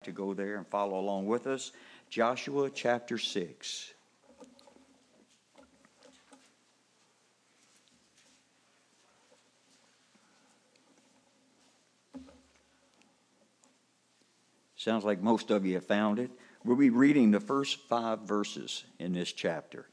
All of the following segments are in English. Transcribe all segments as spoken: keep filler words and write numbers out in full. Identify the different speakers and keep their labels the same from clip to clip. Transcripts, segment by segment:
Speaker 1: To go there and follow along with us. Joshua chapter six. Sounds like most of you have found it. We'll be reading the first five verses in this chapter.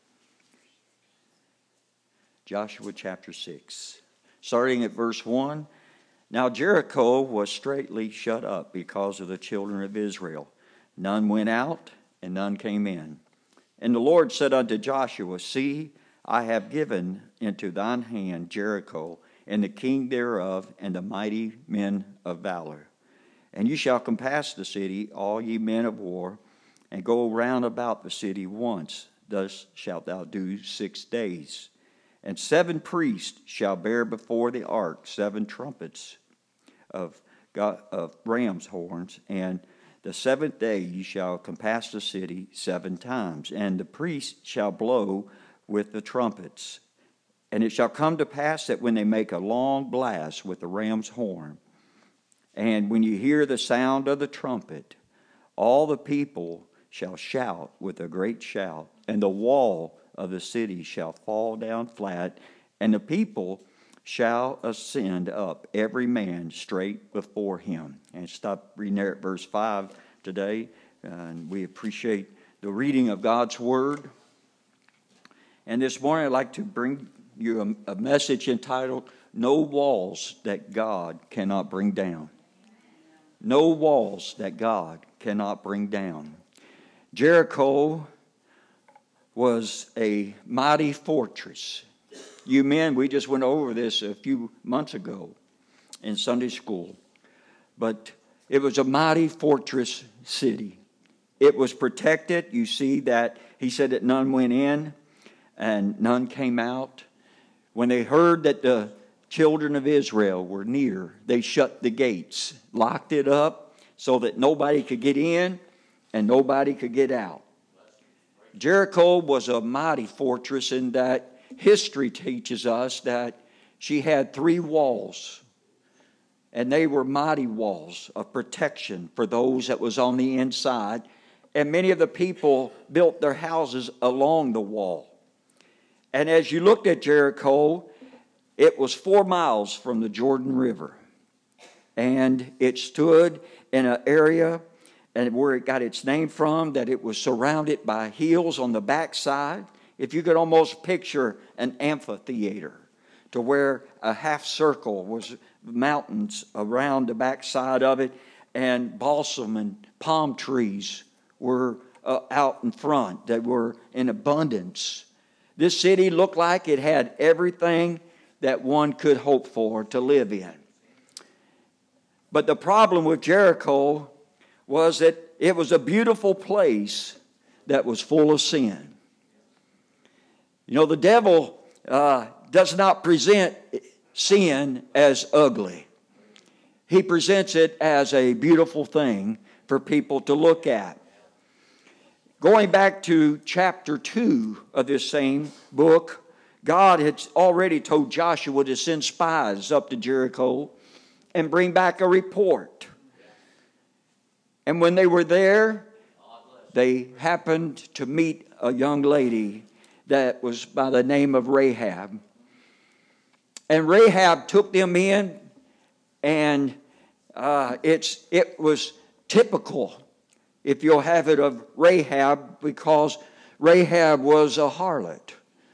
Speaker 1: Joshua chapter six. Starting at verse one. Now Jericho was straitly shut up because of the children of Israel. None went out, and none came in. And the Lord said unto Joshua, See, I have given into thine hand Jericho, and the king thereof, and the mighty men of valor. And you shall compass the city, all ye men of war, and go round about the city once. Thus shalt thou do six days. And seven priests shall bear before the ark seven trumpets of, God, of ram's horns. And the seventh day ye shall compass the city seven times. And the priests shall blow with the trumpets. And it shall come to pass that when they make a long blast with the ram's horn, and when you hear the sound of the trumpet, all the people shall shout with a great shout, and the wall of the city shall fall down flat, and the people shall ascend up, every man straight before him. And stop reading there at verse five today. Uh, and we appreciate the reading of God's Word. And this morning I'd like to bring you a, a message entitled, No Walls That God Cannot Bring Down. No walls that God cannot bring down. Jericho was a mighty fortress. You men, we just went over this a few months ago in Sunday school. But it was a mighty fortress city. It was protected. You see that he said that none went in and none came out. When they heard that the children of Israel were near, they shut the gates, locked it up so that nobody could get in and nobody could get out. Jericho was a mighty fortress in that history teaches us that she had three walls, and they were mighty walls of protection for those that was on the inside, and many of the people built their houses along the wall. And as you looked at Jericho, it was four miles from the Jordan River, and it stood in an area and where it got its name from, that it was surrounded by hills on the backside. If you could almost picture an amphitheater to where a half circle was mountains around the backside of it, and balsam and palm trees were uh, out in front. They were in abundance. This city looked like it had everything that one could hope for to live in. But the problem with Jericho was that it was a beautiful place that was full of sin. You know, the devil uh, does not present sin as ugly. He presents it as a beautiful thing for people to look at. Going back to chapter two of this same book, God had already told Joshua to send spies up to Jericho and bring back a report. And when they were there, they happened to meet a young lady that was by the name of Rahab. And Rahab took them in, and uh, it's it was typical, if you'll have it, of Rahab, because Rahab was a harlot.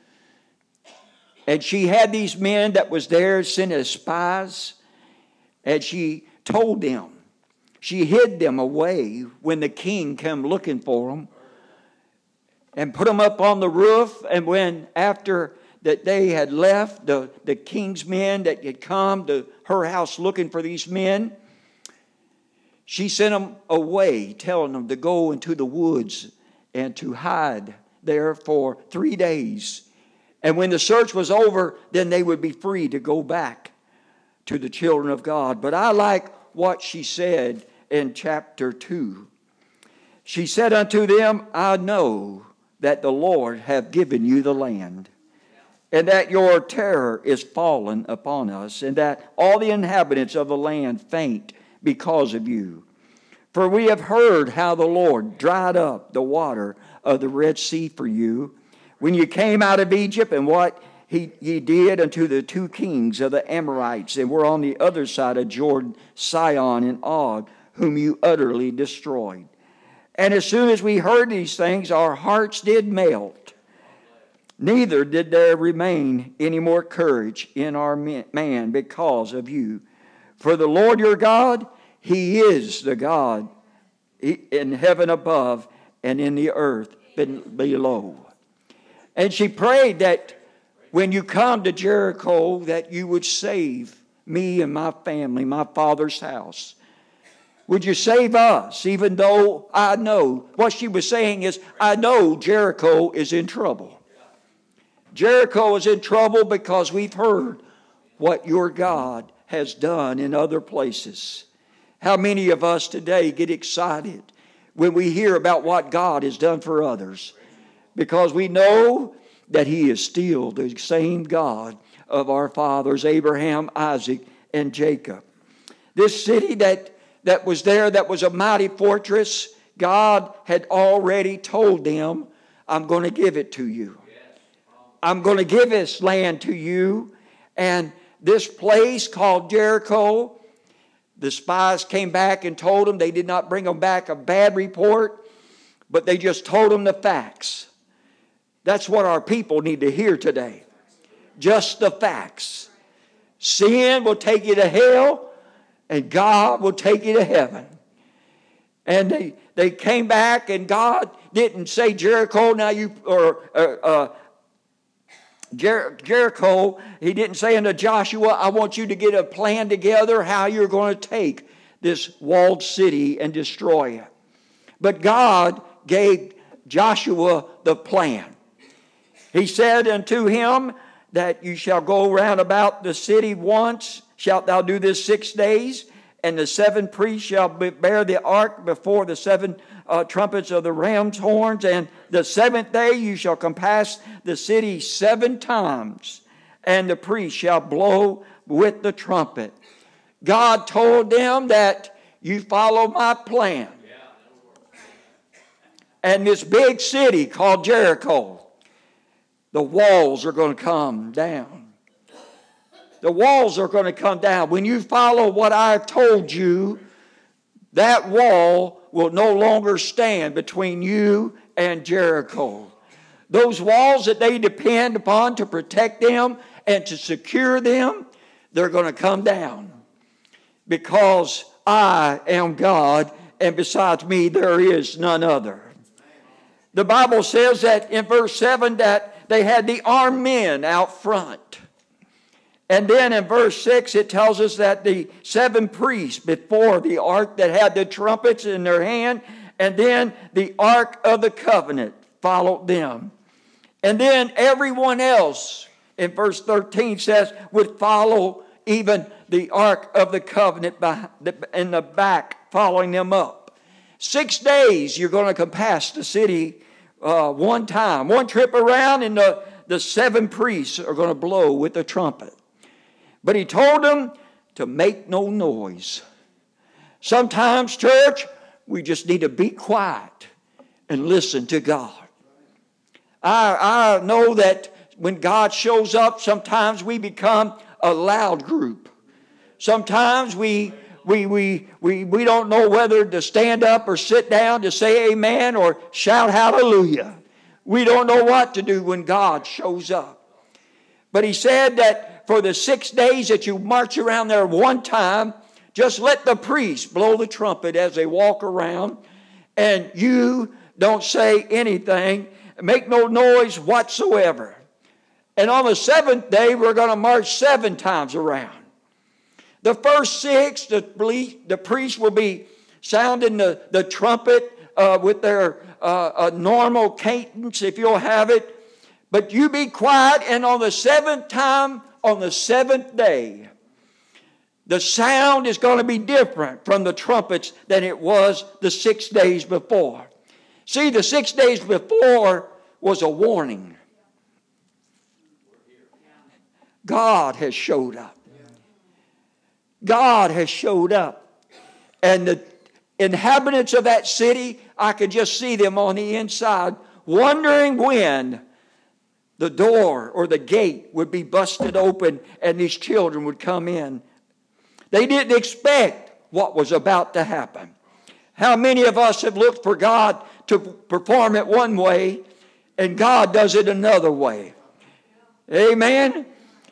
Speaker 1: And she had these men that was there sent as spies, and she told them, she hid them away when the king came looking for them, and put them up on the roof. And when after that they had left, the, the king's men that had come to her house looking for these men, she sent them away, telling them to go into the woods and to hide there for three days. And when the search was over, then they would be free to go back to the children of God. But I like what she said in chapter two. She said unto them, I know that the Lord hath given you the land, and that your terror is fallen upon us, and that all the inhabitants of the land faint because of you. For we have heard how the Lord dried up the water of the Red Sea for you when you came out of Egypt, and what he, ye did unto the two kings of the Amorites, and were on the other side of Jordan, Sihon and Og, whom you utterly destroyed. And as soon as we heard these things, our hearts did melt. Neither did there remain any more courage in our man because of you. For the Lord your God, He is the God in heaven above and in the earth below. And she prayed that when you come to Jericho, that you would save me and my family, my father's house. Would you save us, even though I know, what she was saying is, I know Jericho is in trouble. Jericho is in trouble because we've heard what your God has done in other places. How many of us today get excited when we hear about what God has done for others? Because we know that He is still the same God of our fathers, Abraham, Isaac, and Jacob. This city that, that was there, that was a mighty fortress, God had already told them, I'm going to give it to you. I'm going to give this land to you. And this place called Jericho, the spies came back and told them, they did not bring them back a bad report, but they just told them the facts. That's what our people need to hear today. Just the facts. Sin will take you to hell, and God will take you to heaven. And they, they came back, and God didn't say, Jericho, now you, or uh, uh, Jer- Jericho, He didn't say unto Joshua, I want you to get a plan together how you're going to take this walled city and destroy it. But God gave Joshua the plan. He said unto him that you shall go round about the city once, shalt thou do this six days, and the seven priests shall bear the ark before the seven uh, trumpets of the ram's horns, and the seventh day you shall compass the city seven times, and the priest shall blow with the trumpet. God told them that you follow my plan. And this big city called Jericho, the walls are going to come down. The walls are going to come down. When you follow what I've told you, that wall will no longer stand between you and Jericho. Those walls that they depend upon to protect them and to secure them, they're going to come down. Because I am God, and besides me there is none other. The Bible says that in verse seven that they had the armed men out front. And then in verse six it tells us that the seven priests before the ark that had the trumpets in their hand, and then the ark of the covenant followed them. And then everyone else in verse thirteen says would follow even the ark of the covenant in the back, following them up. Six days you're going to compass the city uh, one time. One trip around, and the, the seven priests are going to blow with the trumpet. But He told them to make no noise. Sometimes, church, we just need to be quiet and listen to God. I, I know that when God shows up, sometimes we become a loud group. Sometimes we we we we we don't know whether to stand up or sit down to say amen or shout hallelujah. We don't know what to do when God shows up. But He said that for the six days that you march around there one time, just let the priests blow the trumpet as they walk around, and you don't say anything, make no noise whatsoever. And on the seventh day, we're going to march seven times around. The first six, the, the priests will be sounding the, the trumpet uh, with their uh, uh, normal cadence, if you'll have it. But you be quiet, and on the seventh time, on the seventh day, the sound is going to be different from the trumpets than it was the six days before. See, the six days before was a warning. God has showed up. God has showed up. And the,
Speaker 2: inhabitants of that city, I could just see them on the inside, wondering when the door or the gate would be busted open and these children would come in. They didn't expect what was about to happen. How many of us have looked for God to perform it one way and God does it another way? Amen.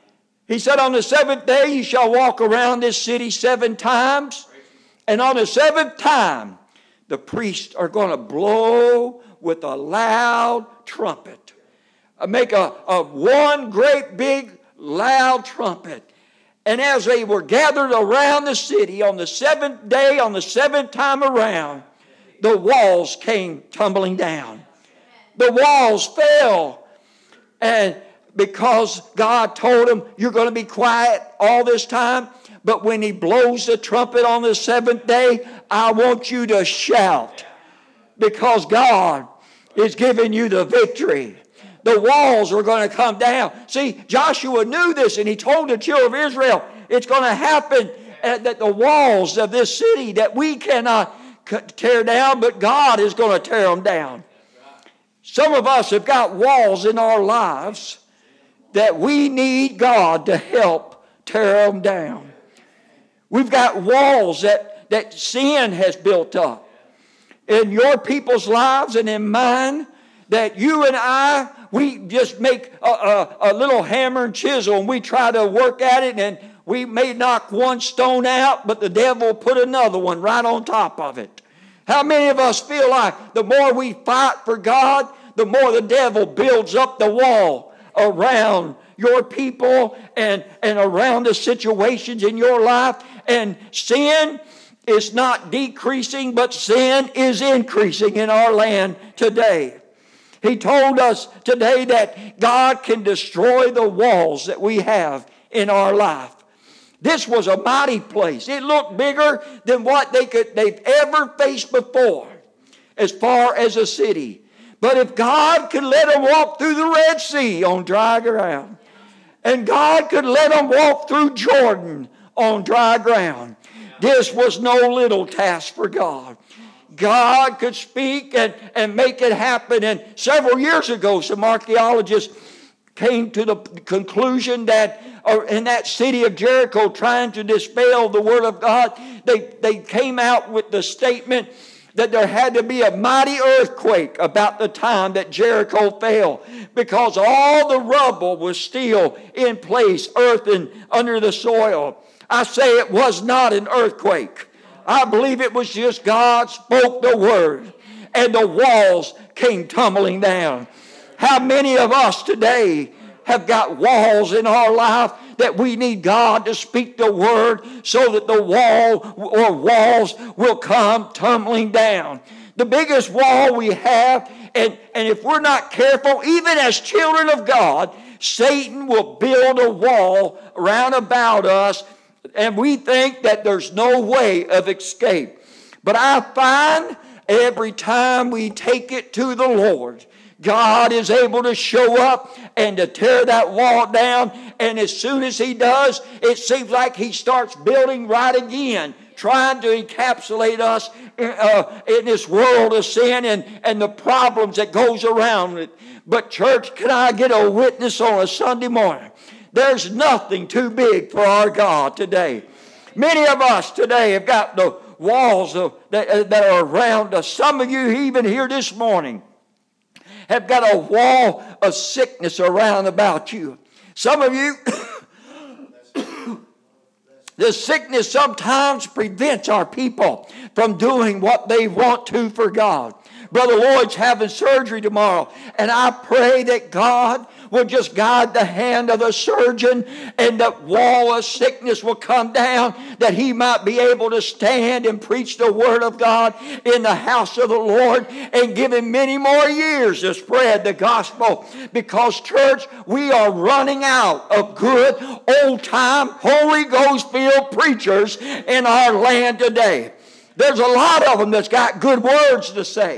Speaker 2: He said, on the seventh day you shall walk around this city seven times. And on the seventh time, the priests are going to blow with a loud trumpet. Make a, a one great big loud trumpet. And as they were gathered around the city on the seventh day, on the seventh time around, the walls came tumbling down. The walls fell. And because God told them, you're going to be quiet all this time, but when He blows the trumpet on the seventh day, I want you to shout, because God is giving you the victory. The walls are going to come down. See, Joshua knew this, and he told the children of Israel, it's going to happen, that the walls of this city that we cannot tear down, but God is going to tear them down. Some of us have got walls in our lives that we need God to help tear them down. We've got walls that, that sin has built up in your people's lives and in mine, that you and I, we just make a, a, a little hammer and chisel and we try to work at it, and we may knock one stone out, but the devil will put another one right on top of it. How many of us feel like the more we fight for God, the more the devil builds up the wall around your people and, and around the situations in your life? And sin is not decreasing, but sin is increasing in our land today. He told us today that God can destroy the walls that we have in our life. This was a mighty place. It looked bigger than what they could, they've ever faced before as far as a city. But if God could let them walk through the Red Sea on dry ground, and God could let them walk through Jordan on dry ground, this was no little task for God. God could speak and, and make it happen. And several years ago, some archaeologists came to the conclusion that uh, in that city of Jericho, trying to dispel the Word of God, they, they came out with the statement that there had to be a mighty earthquake about the time that Jericho fell, because all the rubble was still in place, earth and under the soil. I say it was not an earthquake. I believe it was just God spoke the word and the walls came tumbling down. How many of us today have got walls in our life that we need God to speak the word so that the wall or walls will come tumbling down? The biggest wall we have, and, and if we're not careful, even as children of God, Satan will build a wall round about us, and we think that there's no way of escape. But I find every time we take it to the Lord, God is able to show up and to tear that wall down. And as soon as He does, it seems like He starts building right again, trying to encapsulate us in, uh, in this world of sin and, and the problems that goes around it. But church, can I get a witness on a Sunday morning? There's nothing too big for our God today. Many of us today have got the walls of, that, that are around us. Some of you even here this morning have got a wall of sickness around about you. Some of you, the sickness sometimes prevents our people from doing what they want to for God. Brother Lloyd's having surgery tomorrow, and I pray that God will just guide the hand of the surgeon, and that wall of sickness will come down, that he might be able to stand and preach the word of God in the house of the Lord, and give him many more years to spread the gospel. Because, church, we are running out of good old-time Holy Ghost-filled preachers in our land today. There's a lot of them that's got good words to say.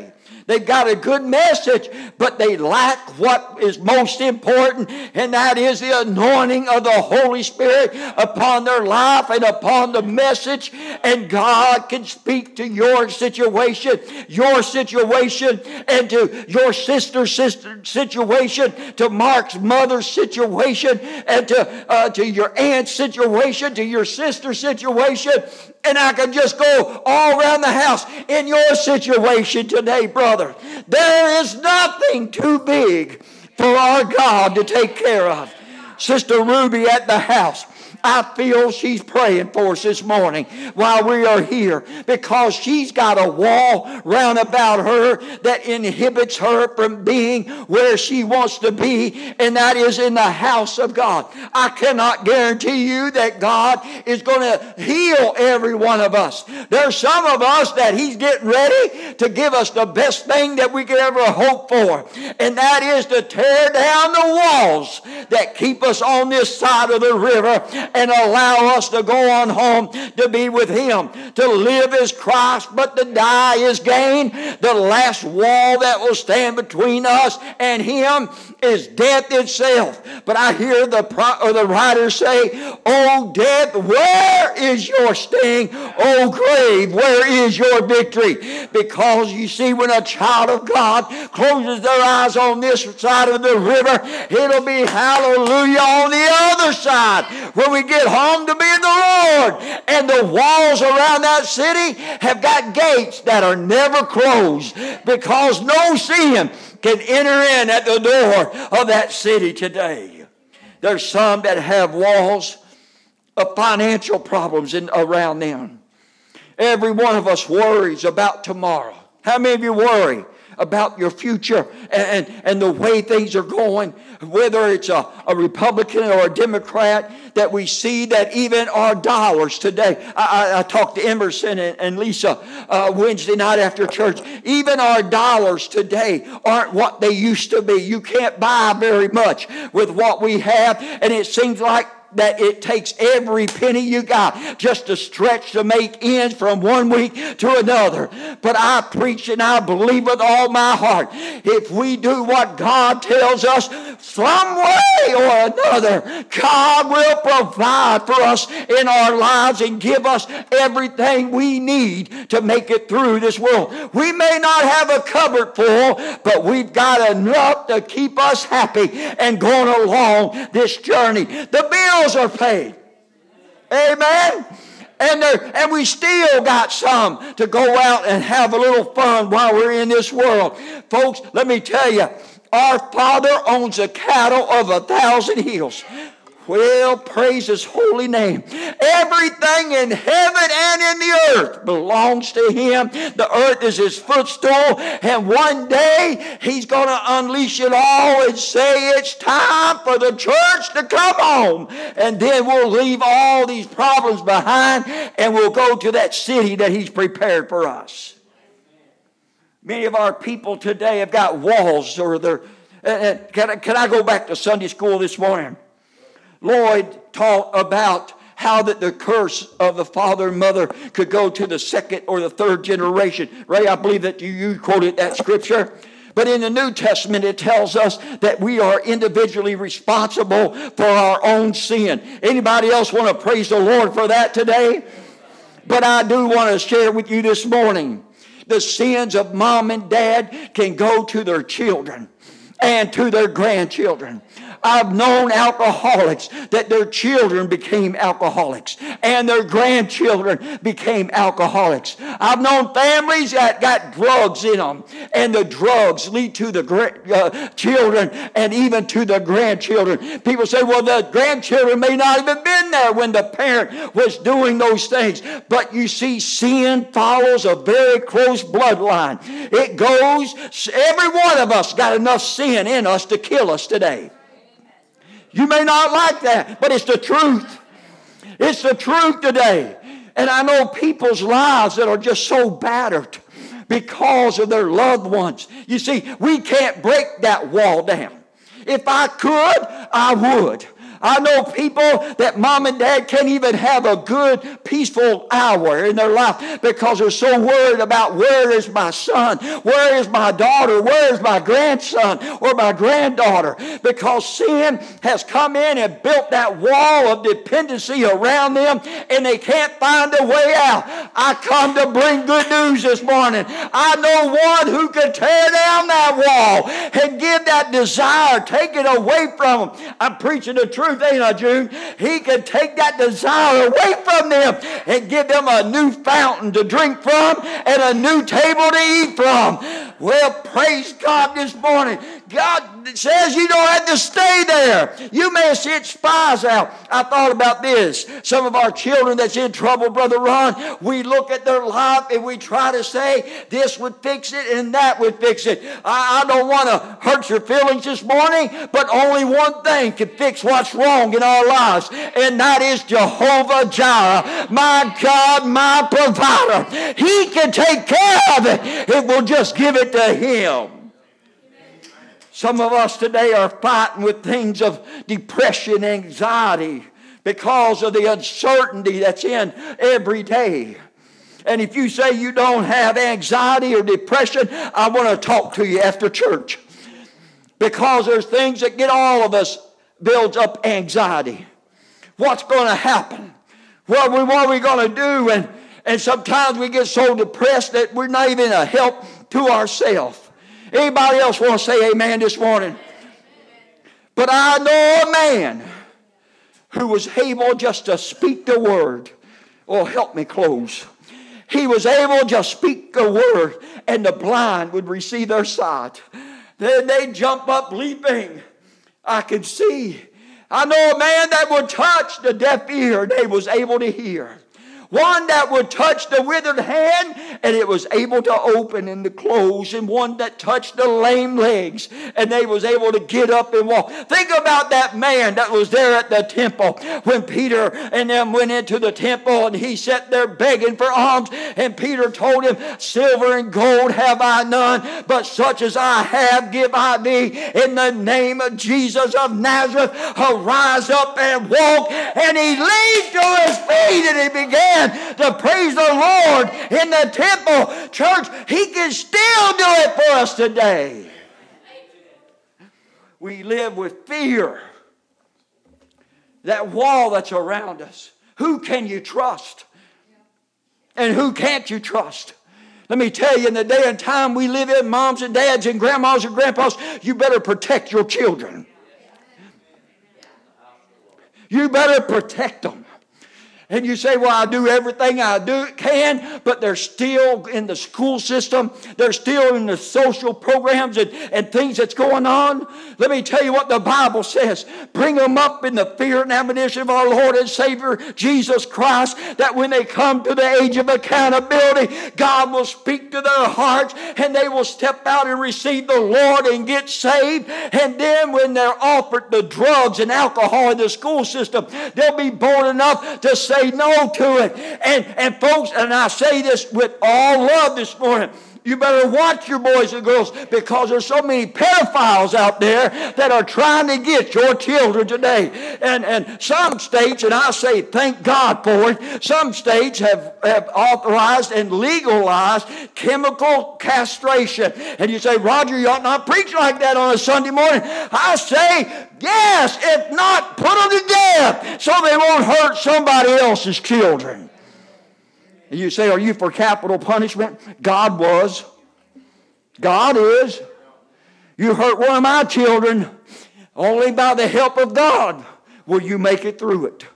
Speaker 2: They've got a good message, but they lack what is most important, and that is the anointing of the Holy Spirit upon their life and upon the message. And God can speak to your situation, your situation, and to your sister's sister situation, to Mark's mother's situation, and to, uh, to your aunt's situation, to your sister's situation. And I can just go all around the house in your situation today, brother. There is nothing too big for our God to take care of. Sister Ruby at the house, I feel she's praying for us this morning while we are here, because she's got a wall round about her that inhibits her from being where she wants to be, and that is in the house of God. I cannot guarantee you that God is going to heal every one of us. There's some of us that He's getting ready to give us the best thing that we could ever hope for, and that is to tear down the walls that keep us on this side of the river and allow us to go on home to be with Him. To live is Christ, but to die is gain. The last wall that will stand between us and Him is death itself. But I hear the pro- or the writer say, "O death, where is your sting? O grave, where is your victory?" Because you see, when a child of God closes their eyes on this side of the river, it'll be hallelujah on the other side when we get home to be in the Lord. And the walls around that city have got gates that are never closed, because no sin can enter in at the door of that city today. There's some that have walls of financial problems in, around them. Every one of us worries about tomorrow. How many of you worry about your future and, and, and the way things are going, whether it's a, a Republican or a Democrat, that we see that even our dollars today, I, I, I talked to Emerson and, and Lisa uh, Wednesday night after church, even our dollars today aren't what they used to be. You can't buy very much with what we have, and it seems like that it takes every penny you got just to stretch to make ends from one week to another. But I preach and I believe with all my heart, if we do what God tells us, some way or another, God will provide for us in our lives and give us everything we need to make it through this world. We may not have a cupboard full, but we've got enough to keep us happy and going along this journey. The bills are paid. Amen. And there, and we still got some to go out and have a little fun while we're in this world. Folks, let me tell you, our Father owns the cattle of a thousand hills. Well, praise His holy name. Everything in heaven and in the earth belongs to Him. The earth is His footstool, and one day He's going to unleash it all and say it's time for the church to come home. And then we'll leave all these problems behind, and we'll go to that city that He's prepared for us. Many of our people today have got walls, or they're. Uh, can, I, can I go back to Sunday school this morning? Lloyd taught about how that the curse of the father and mother could go to the second or the third generation. Ray, I believe that you, you quoted that scripture. But in the New Testament, it tells us that we are individually responsible for our own sin. Anybody else want to praise the Lord for that today? But I do want to share with you this morning, the sins of mom and dad can go to their children and to their grandchildren. I've known alcoholics that their children became alcoholics and their grandchildren became alcoholics. I've known families that got drugs in them, and the drugs lead to the uh, children and even to the grandchildren. People say, well, the grandchildren may not have even been there when the parent was doing those things. But you see, sin follows a very close bloodline. It goes, every one of us got enough sin in us to kill us today. You may not like that, but it's the truth. It's the truth today. And I know people's lives that are just so battered because of their loved ones. You see, we can't break that wall down. If I could, I would. I know people that mom and dad can't even have a good, peaceful hour in their life because they're so worried about where is my son, where is my daughter, where is my grandson or my granddaughter, because sin has come in and built that wall of dependency around them and they can't find a way out. I come to bring good news this morning. I know one who can tear down that wall and give that desire, take it away from them. I'm preaching the truth, ain't I, June? He can take that desire away from them and give them a new fountain to drink from and a new table to eat from. Well, praise God this morning. God says you don't have to stay there. You may have sent spies out. I thought about this. Some of our children that's in trouble, Brother Ron, we look at their life and we try to say this would fix it and that would fix it. I, I don't want to hurt your feelings this morning, but only one thing can fix what's wrong in our lives, and that is Jehovah Jireh, my God, my provider. He can take care of it if we'll just give it to Him. Some of us today are fighting with things of depression, anxiety, because of the uncertainty that's in every day. And if you say you don't have anxiety or depression, I want to talk to you after church. Because there's things that get all of us, builds up anxiety. What's going to happen? What, we, what are we going to do? And, and sometimes we get so depressed that we're not even a help to ourselves. Anybody else want to say amen this morning? But I know a man who was able just to speak the word. Oh, help me close. He was able to just speak the word and the blind would receive their sight. Then they'd jump up leaping. I could see. I know a man that would touch the deaf ear and they was able to hear. One that would touch the withered hand and it was able to open and to close, and one that touched the lame legs and they was able to get up and walk. Think about that man that was there at the temple when Peter and them went into the temple and he sat there begging for alms, and Peter told him, silver and gold have I none, but such as I have give I thee. In the name of Jesus of Nazareth, arise up and walk. And he leaped to his feet and he began to praise the Lord in the temple. Church, He can still do it for us today. We live with fear. That wall that's around us. Who can you trust? And who can't you trust? Let me tell you, in the day and time we live in, moms and dads and grandmas and grandpas, you better protect your children. You better protect them. And you say, well, I do everything I do can, but they're still in the school system. They're still in the social programs and, and things that's going on. Let me tell you what the Bible says. Bring them up in the fear and admonition of our Lord and Savior, Jesus Christ, that when they come to the age of accountability, God will speak to their hearts and they will step out and receive the Lord and get saved. And then when they're offered the drugs and alcohol in the school system, they'll be bold enough to say, Say no to it. And, and folks, and I say this with all love this morning, you better watch your boys and girls, because there's so many pedophiles out there that are trying to get your children today. And, and some states, and I say thank God for it, some states have, have authorized and legalized chemical castration. And you say, Roger, you ought not preach like that on a Sunday morning. I say, yes, if not, put them to death so they won't hurt somebody else's children. And you say, are you for capital punishment? God was. God is. You hurt one of my children, only by the help of God will you make it through it.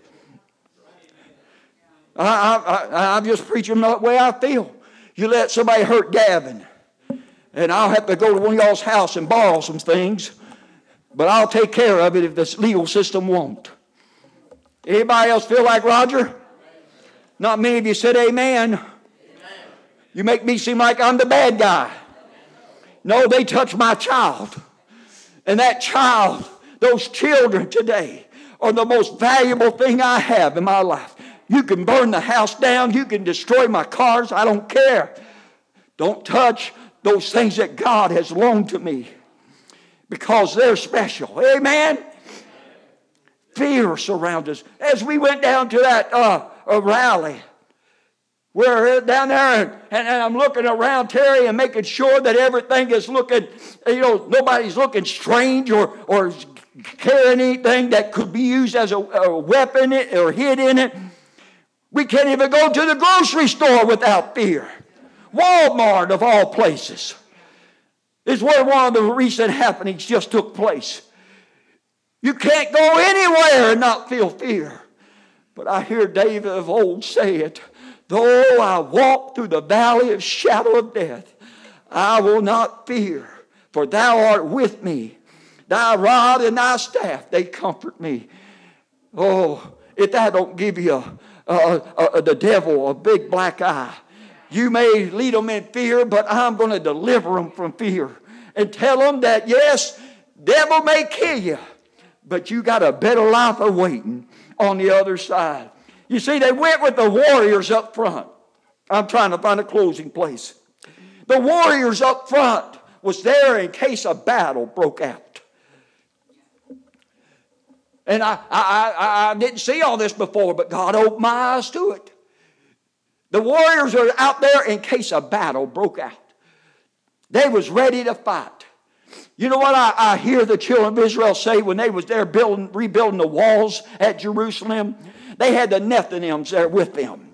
Speaker 2: I, I, I'm just preaching the way I feel. You let somebody hurt Gavin, and I'll have to go to one of y'all's house and borrow some things, but I'll take care of it if the legal system won't. Anybody else feel like Roger? Not many of you said amen. Amen. You make me seem like I'm the bad guy. No, they touched my child. And that child, those children today, are the most valuable thing I have in my life. You can burn the house down. You can destroy my cars. I don't care. Don't touch those things that God has loaned to me, because they're special. Amen? Fear surrounds us. As we went down to that uh, uh, rally, we're down there, and, and, and I'm looking around Terry and making sure that everything is looking, you know, nobody's looking strange or, or carrying anything that could be used as a, a weapon or hid in it. We can't even go to the grocery store without fear. Walmart, of all places, is where one of the recent happenings just took place. You can't go anywhere and not feel fear. But I hear David of old say it, though I walk through the valley of shadow of death, I will not fear, for thou art with me. Thy rod and thy staff, they comfort me. Oh, if that don't give you a, a, a, a, the devil a big black eye. You may lead them in fear, but I'm going to deliver them from fear. And tell them that, yes, devil may kill you, but you got a better life awaiting on the other side. You see, they went with the warriors up front. I'm trying to find a closing place. The warriors up front was there in case a battle broke out. And I, I, I, I didn't see all this before, but God opened my eyes to it. The warriors are out there in case a battle broke out. They was ready to fight. You know what I, I hear the children of Israel say when they was there building, rebuilding the walls at Jerusalem? They had the Nethinims there with them.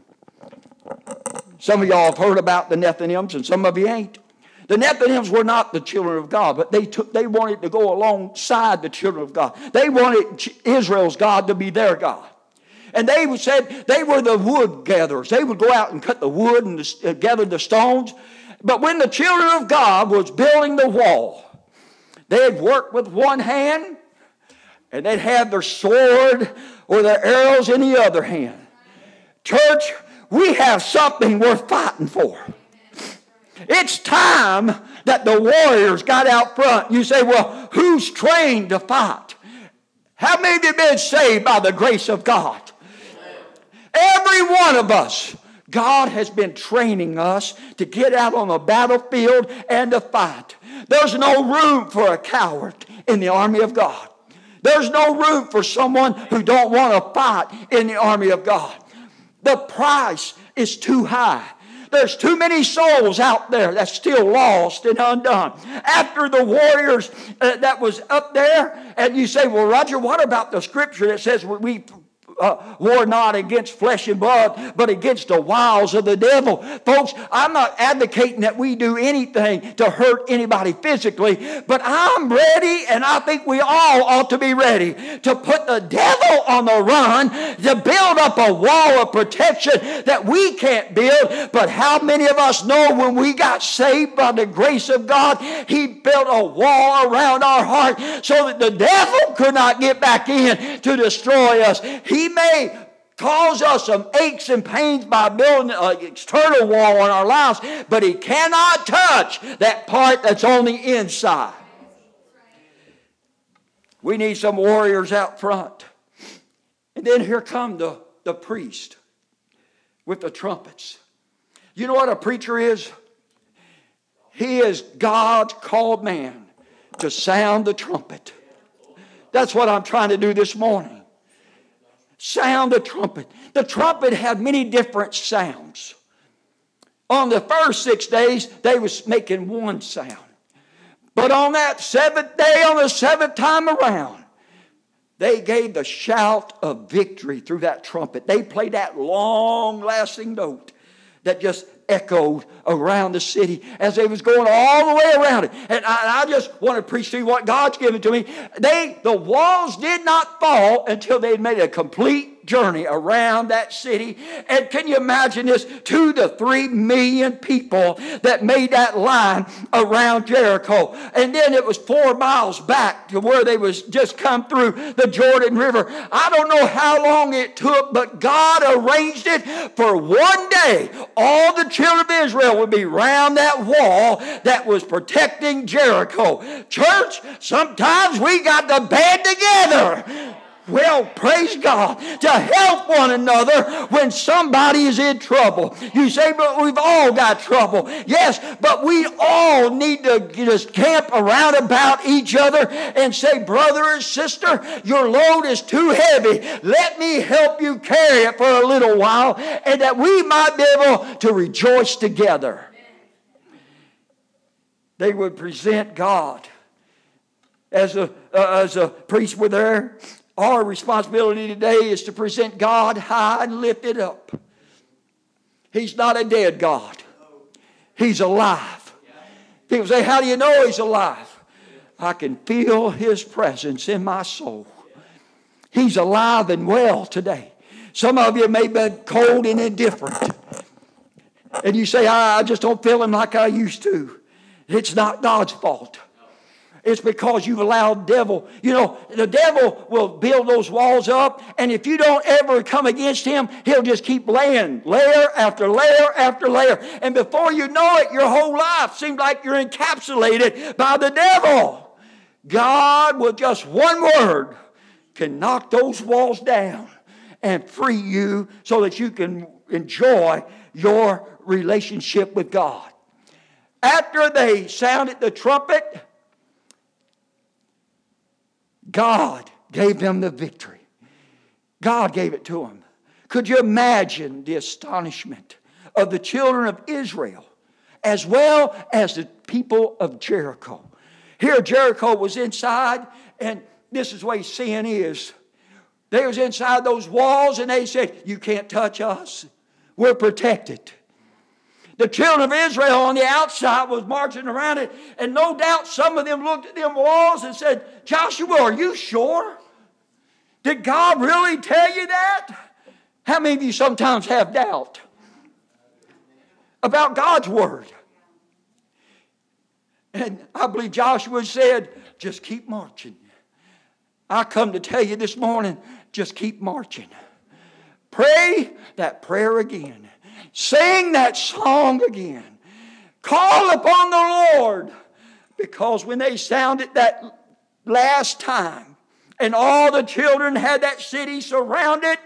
Speaker 2: Some of y'all have heard about the Nethinims, and some of you ain't. The Nethinims were not the children of God, but they took, they wanted to go alongside the children of God. They wanted Israel's God to be their God. And they said they were the wood gatherers. They would go out and cut the wood and the, uh, gather the stones. But when the children of God was building the wall, they'd work with one hand, and they'd have their sword or their arrows in the other hand. Church, we have something worth fighting for. It's time that the warriors got out front. You say, well, who's trained to fight? How many have been saved by the grace of God? Every one of us, God has been training us to get out on the battlefield and to fight. There's no room for a coward in the army of God. There's no room for someone who don't want to fight in the army of God. The price is too high. There's too many souls out there that's still lost and undone. After the warriors uh, that was up there, and you say, well, Roger, what about the scripture that says we Uh, war not against flesh and blood, but against the wiles of the devil? Folks, I'm not advocating that we do anything to hurt anybody physically, but I'm ready, and I think we all ought to be ready to put the devil on the run, to build up a wall of protection that we can't build. But how many of us know when we got saved by the grace of God, He built a wall around our heart so that the devil could not get back in to destroy us? He He may cause us some aches and pains by building an external wall on our lives, but He cannot touch that part that's on the inside. We need some warriors out front. And then here come the, the priest with the trumpets. You know what a preacher is? He is God's called man to sound the trumpet. That's what I'm trying to do this morning. Sound the trumpet. The trumpet had many different sounds. On the first six days, they was making one sound. But on that seventh day, on the seventh time around, they gave the shout of victory through that trumpet. They played that long-lasting note that just echoed around the city as they was going all the way around it. And I, I just want to preach to you what God's given to me. They, the walls did not fall until they had made a complete journey around that city. And can you imagine this? Two to three million people that made that line around Jericho. And then it was four miles back to where they was just come through the Jordan River. I don't know how long it took, but God arranged it for one day. All the children of Israel would be around that wall that was protecting Jericho. Church, sometimes we got to band together. Well, praise God, to help one another when somebody is in trouble. You say, but we've all got trouble. Yes, but we all don't need to just camp around about each other and say, brother or sister, your load is too heavy. Let me help you carry it for a little while, and that we might be able to rejoice together. They would present God. As a, uh, as a priest were there, our responsibility today is to present God high and lifted up. He's not a dead God. He's alive. People say, how do you know He's alive? I can feel His presence in my soul. He's alive and well today. Some of you may be cold and indifferent. And you say, I just don't feel Him like I used to. It's not God's fault. It's because you've allowed the devil. You know, the devil will build those walls up, and if you don't ever come against him, he'll just keep laying layer after layer after layer. And before you know it, your whole life seems like you're encapsulated by the devil. God, with just one word, can knock those walls down and free you so that you can enjoy your relationship with God. After they sounded the trumpet, God gave them the victory. God gave it to them. Could you imagine the astonishment of the children of Israel as well as the people of Jericho? Here Jericho was inside, and this is the way sin is. They was inside those walls, and they said, you can't touch us. We're protected. The children of Israel on the outside was marching around it, and no doubt some of them looked at them walls and said, Joshua, are you sure? Did God really tell you that? How many of you sometimes have doubt about God's word? And I believe Joshua said, just keep marching. I come to tell you this morning, just keep marching. Pray that prayer again. Sing that song again. Call upon the Lord. Because when they sounded that last time and all the children had that city surrounded,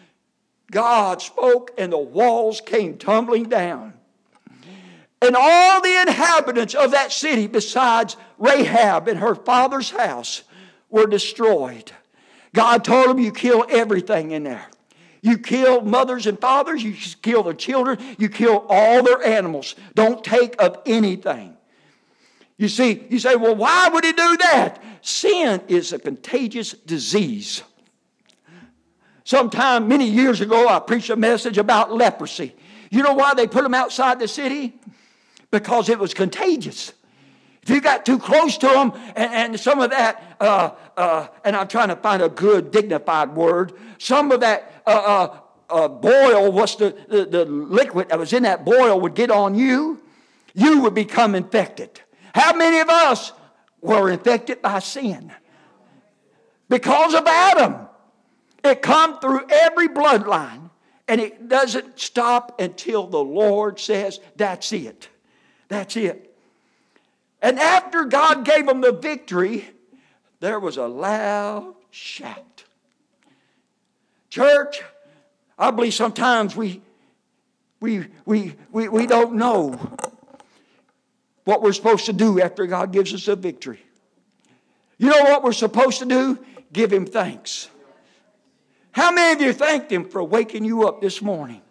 Speaker 2: God spoke and the walls came tumbling down. And all the inhabitants of that city besides Rahab and her father's house were destroyed. God told them, you kill everything in there. You kill mothers and fathers. You kill their children. You kill all their animals. Don't take of anything. You see, you say, well, why would He do that? Sin is a contagious disease. Sometime, many years ago, I preached a message about leprosy. You know why they put them outside the city? Because it was contagious. If you got too close to them, and, and some of that, uh, uh, and I'm trying to find a good, dignified word, some of that uh, uh, uh, boil, what's the, the, the liquid that was in that boil would get on you, you would become infected. How many of us were infected by sin? Because of Adam. It come through every bloodline, and it doesn't stop until the Lord says, that's it. That's it. And after God gave them the victory, there was a loud shout. Church, I believe sometimes we, we, we, we, we don't know what we're supposed to do after God gives us a victory. You know what we're supposed to do? Give Him thanks. How many of you thanked Him for waking you up this morning?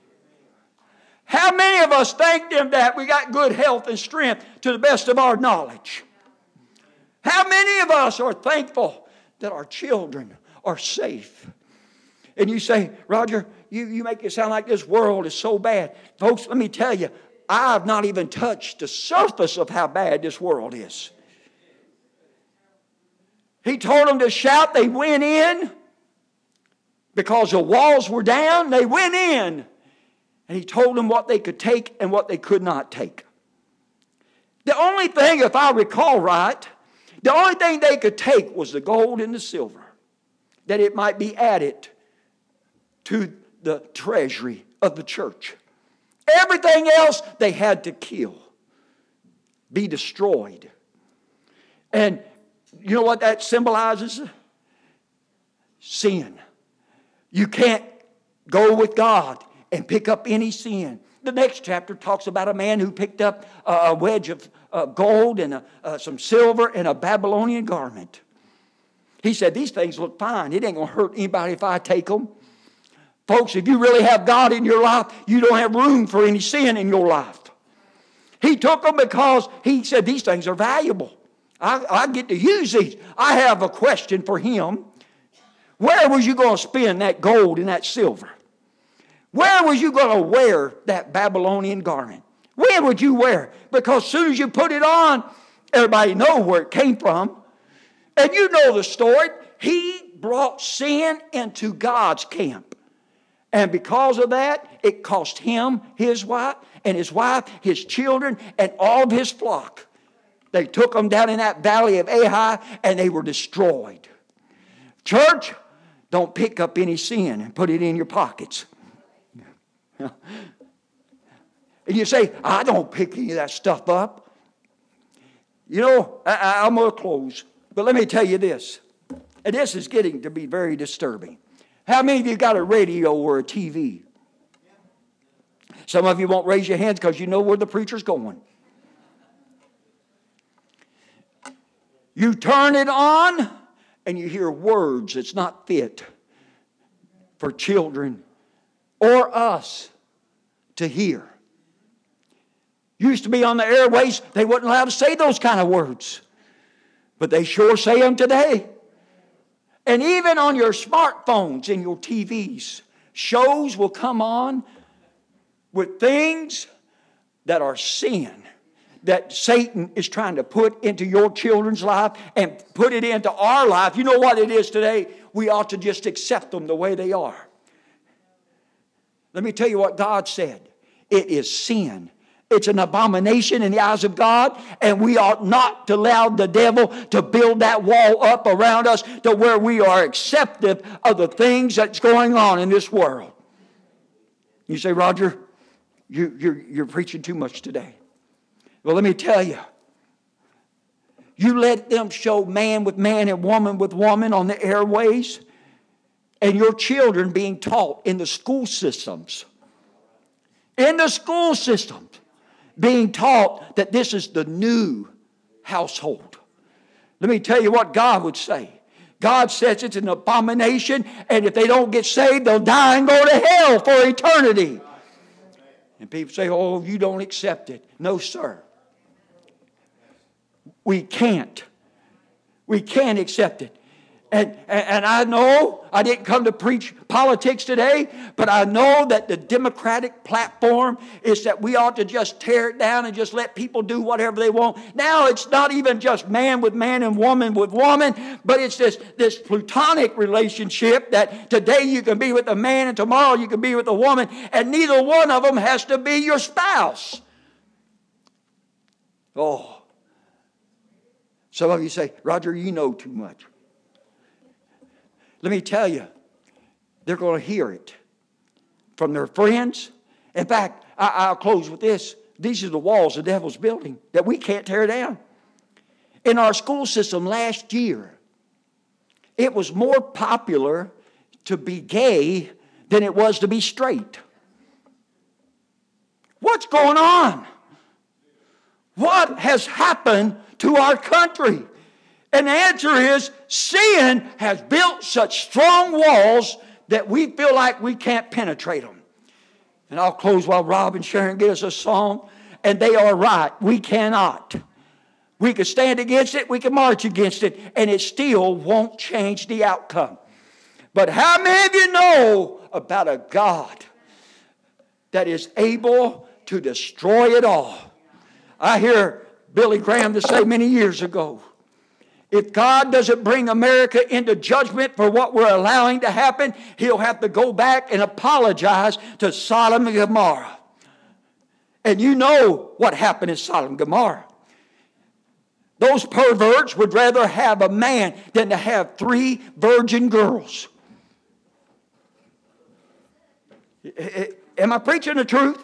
Speaker 2: How many of us thanked Him that we got good health and strength to the best of our knowledge? How many of us are thankful that our children are safe? And you say, Roger, you, you make it sound like this world is so bad. Folks, let me tell you, I have not even touched the surface of how bad this world is. He told them to shout. They went in. Because the walls were down, they went in. And He told them what they could take and what they could not take. The only thing, if I recall right, the only thing they could take was the gold and the silver, that it might be added to the treasury of the church. Everything else they had to kill, be destroyed. And you know what that symbolizes? Sin. You can't go with God and pick up any sin. The next chapter talks about a man who picked up a wedge of uh, gold and a, uh, some silver and a Babylonian garment. He said, these things look fine. It ain't going to hurt anybody if I take them. Folks, if you really have God in your life, you don't have room for any sin in your life. He took them because he said these things are valuable. I, I get to use these. I have a question for him. Where was you going to spend that gold and that silver? Where was you going to wear that Babylonian garment? Where would you wear it? Because as soon as you put it on, everybody knows where it came from. And you know the story. He brought sin into God's camp. And because of that, it cost him, his wife, and his wife, his children, and all of his flock. They took them down in that valley of Ahai, and they were destroyed. Church, don't pick up any sin and put it in your pockets. And you say, I don't pick any of that stuff up. You know, I, I'm going to close. But let me tell you this. And this is getting to be very disturbing. How many of you got a radio or a T V? Some of you won't raise your hands because you know where the preacher's going. You turn it on and you hear words that's not fit for children or us to hear. Used to be on the airways, they weren't allowed to say those kind of words. But they sure say them today. And even on your smartphones and your T Vs, shows will come on with things that are sin, that Satan is trying to put into your children's life and put it into our life. You know what it is today? We ought to just accept them the way they are. Let me tell you what God said. It is sin. It's an abomination in the eyes of God, and we ought not to allow the devil to build that wall up around us to where we are acceptive of the things that's going on in this world. You say, Roger, you, you're, you're preaching too much today. Well, let me tell you. You let them show man with man and woman with woman on the airways, and your children being taught in the school systems. In the school systems. Being taught that this is the new household. Let me tell you what God would say. God says it's an abomination, and if they don't get saved, they'll die and go to hell for eternity. And people say, oh, you don't accept it. No, sir. We can't. We can't accept it. And, and, and I know I didn't come to preach politics today, but I know that the Democratic platform is that we ought to just tear it down and just let people do whatever they want. Now it's not even just man with man and woman with woman, but it's this, this platonic relationship that today you can be with a man and tomorrow you can be with a woman, and neither one of them has to be your spouse. Oh. Some of you say, Roger, you know too much. Let me tell you, they're going to hear it from their friends. In fact, I, I'll close with this. These are the walls the devil's building that we can't tear down. In our school system last year, it was more popular to be gay than it was to be straight. What's going on? What has happened to our country? And the answer is, sin has built such strong walls that we feel like we can't penetrate them. And I'll close while Rob and Sharon get us a song. And they are right. We cannot. We can stand against it. We can march against it. And it still won't change the outcome. But how many of you know about a God that is able to destroy it all? I hear Billy Graham to say many years ago, if God doesn't bring America into judgment for what we're allowing to happen, He'll have to go back and apologize to Sodom and Gomorrah. And you know what happened in Sodom and Gomorrah. Those perverts would rather have a man than to have three virgin girls. Am I preaching the truth?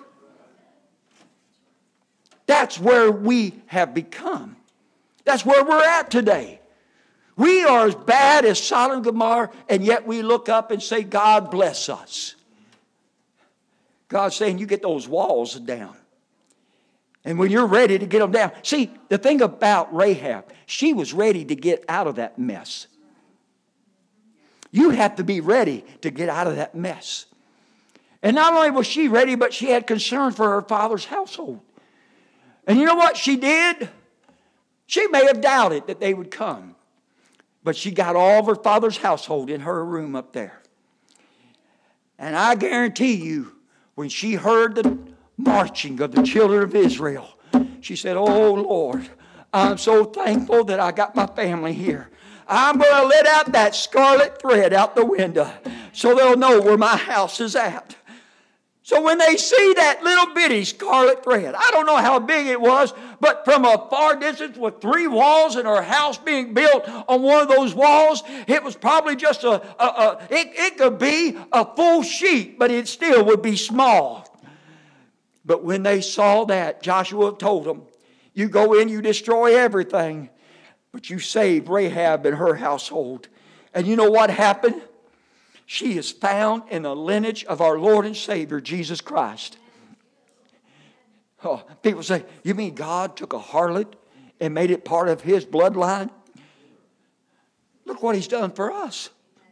Speaker 2: That's where we have become. That's where we're at today. We are as bad as Sodom and Gomorrah, and yet we look up and say, God bless us. God's saying you get those walls down. And when you're ready to get them down. See, the thing about Rahab, she was ready to get out of that mess. You have to be ready to get out of that mess. And not only was she ready, but she had concern for her father's household. And you know what she did? She may have doubted that they would come. But she got all of her father's household in her room up there. And I guarantee you, when she heard the marching of the children of Israel, she said, "Oh Lord, I'm so thankful that I got my family here. I'm going to let out that scarlet thread out the window so they'll know where my house is at." So when they see that little bitty scarlet thread, I don't know how big it was, but from a far distance with three walls and her house being built on one of those walls, it was probably just a, a, a it, it could be a full sheet, but it still would be small. But when they saw that, Joshua told them, "You go in, you destroy everything, but you save Rahab and her household." And you know what happened? She is found in the lineage of our Lord and Savior, Jesus Christ. Oh, people say, "You mean God took a harlot and made it part of His bloodline?" Look what He's done for us.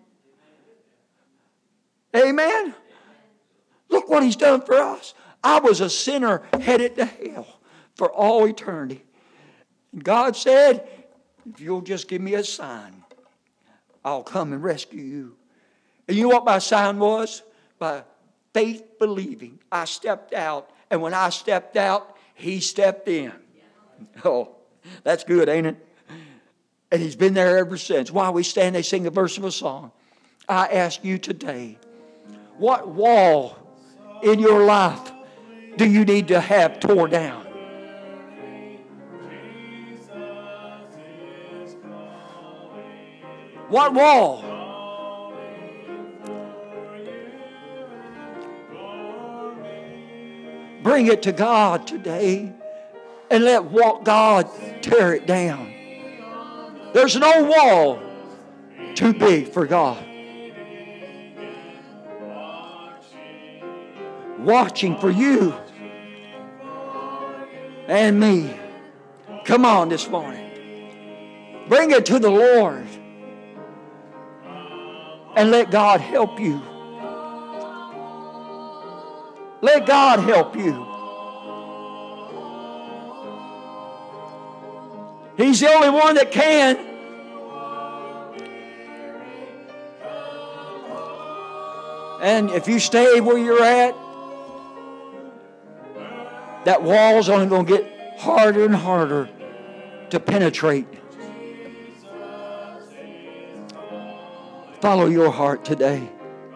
Speaker 2: Amen? Look what He's done for us. I was a sinner headed to hell for all eternity. And God said, "If you'll just give me a sign, I'll come and rescue you." And you know what my sign was? By faith believing. I stepped out. And when I stepped out, He stepped in. Oh, that's good, ain't it? And He's been there ever since. While we stand, they sing a verse of a song. I ask you today, what wall in your life do you need to have torn down? What wall? Bring it to God today and let God tear it down. There's no wall too big for God. Watching for you and me. Come on this morning. Bring it to the Lord and let God help you. Let God help you. He's the only one that can. And if you stay where you're at, that wall's only going to get harder and harder to penetrate. Follow your heart today.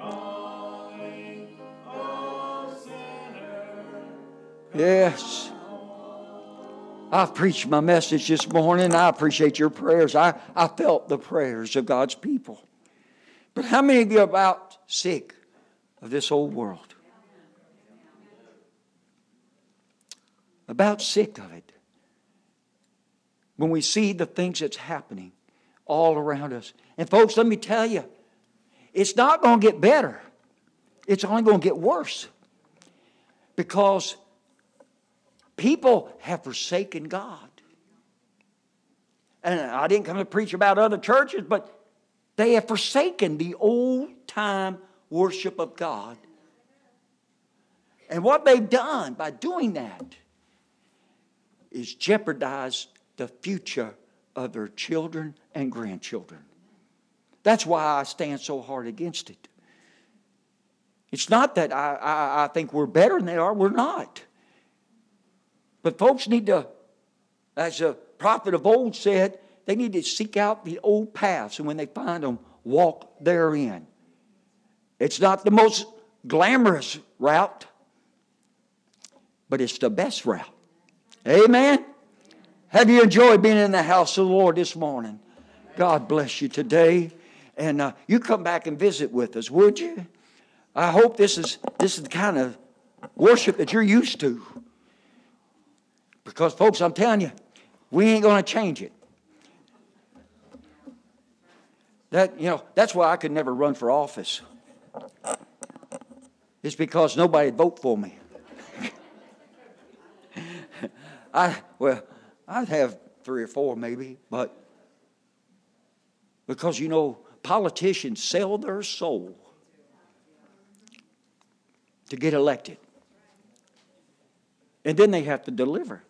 Speaker 2: Yes. I've preached my message this morning. I appreciate your prayers. I, I felt the prayers of God's people. But how many of you are about sick of this old world? About sick of it. When we see the things that's happening all around us. And folks, let me tell you, it's not going to get better. It's only going to get worse. Because people have forsaken God. And I didn't come to preach about other churches, but they have forsaken the old-time worship of God. And what they've done by doing that is jeopardize the future of their children and grandchildren. That's why I stand so hard against it. It's not that I, I, I think we're better than they are. We're not. But folks need to, as a prophet of old said, they need to seek out the old paths, and when they find them, walk therein. It's not the most glamorous route, but it's the best route. Amen? Have you enjoyed being in the house of the Lord this morning? God bless you today. And uh, you come back and visit with us, would you? I hope this is, this is the kind of worship that you're used to. Because, folks, I'm telling you, we ain't going to change it. That, you know, that's why I could never run for office. It's because nobody'd vote for me. I well, I'd have three or four maybe, but because, you know, politicians sell their soul to get elected. And then they have to deliver.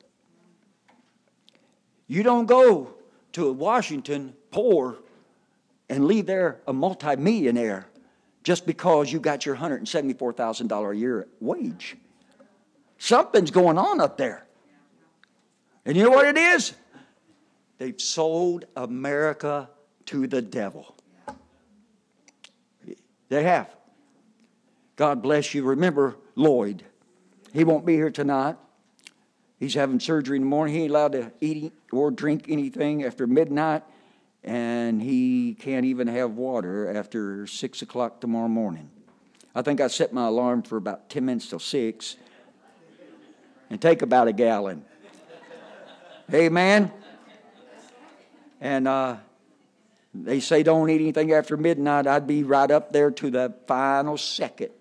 Speaker 2: You don't go to Washington poor and leave there a multimillionaire just because you got your one hundred seventy-four thousand dollars a year wage. Something's going on up there. And you know what it is? They've sold America to the devil. They have. God bless you. Remember Lloyd. He won't be here tonight. He's having surgery in the morning. He ain't allowed to eat or drink anything after midnight. And he can't even have water after six o'clock tomorrow morning. I think I set my alarm for about ten minutes till six. And take about a gallon. Amen. And uh, they say don't eat anything after midnight. I'd be right up there to the final second.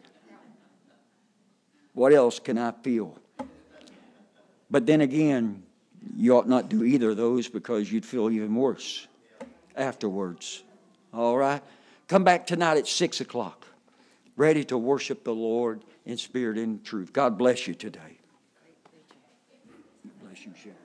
Speaker 2: What else can I feel? But then again, you ought not do either of those because you'd feel even worse afterwards. All right? Come back tonight at six o'clock, ready to worship the Lord in spirit and truth. God bless you today. Bless you, Sharon.